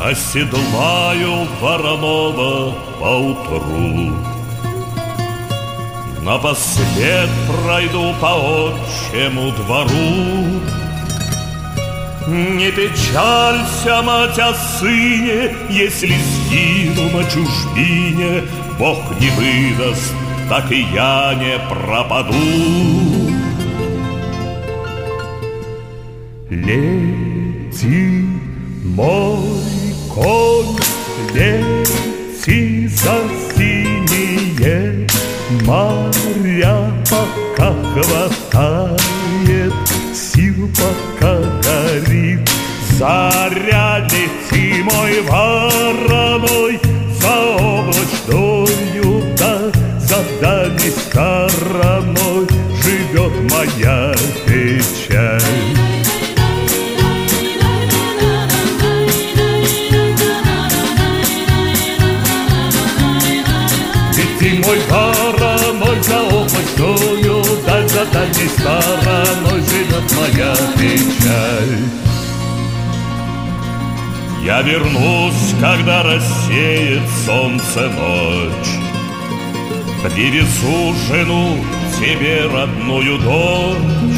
Оседлаю вороного поутру, напослед пройду по отчему двору. Не печалься, мать, о сыне, если сгину на чужбине, Бог не выдаст, так и я не пропаду. Лети, мой конь, лети за синие моря, пока хватает сил, пока горит заря. Лети, мой вороной, за облачною, да за дальней стороной живет моя печаль. Мой вороной, за облачною, даль за дальней стороной живет моя печаль. Я вернусь, когда рассеет солнце ночь, привезу жену тебе, родную дочь.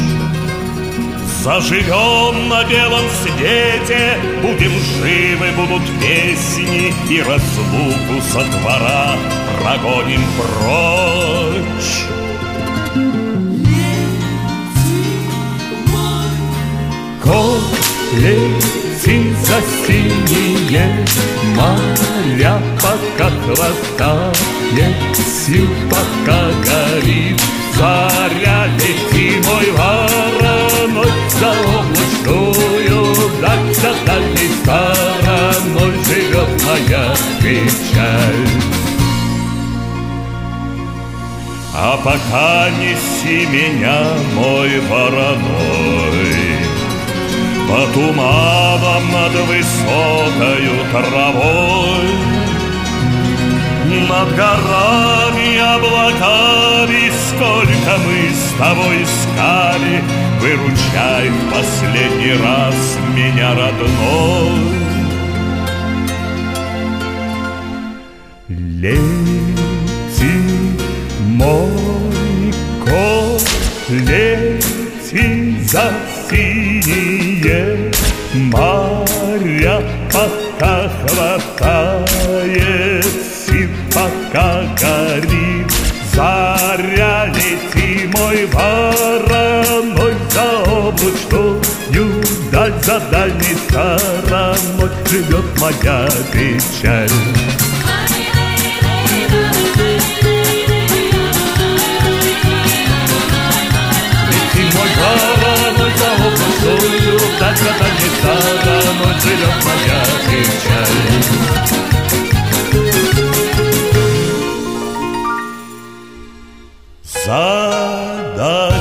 Заживем на белом свете, будем живы, будут песни, и разлуку со двора прогоним прочь. Конь, лети за синие моря, пока хватает сил, пока горит заря. Лети, мой вороной, за облачною, даль за дальней стороной живет моя печаль. А пока неси меня, мой вороной, по туманам над высокою травой, над горами и облаками, сколько мы с тобой искали, выручай в последний раз меня, родной. Лети, мой конь, лети за синие моря, пока хватает сил, пока горит заря. Лети, мой вороной, за облачною, даль за дальней стороной живет моя печаль. Вороной, за облачною, даль за дальней стороной живет моя печаль. За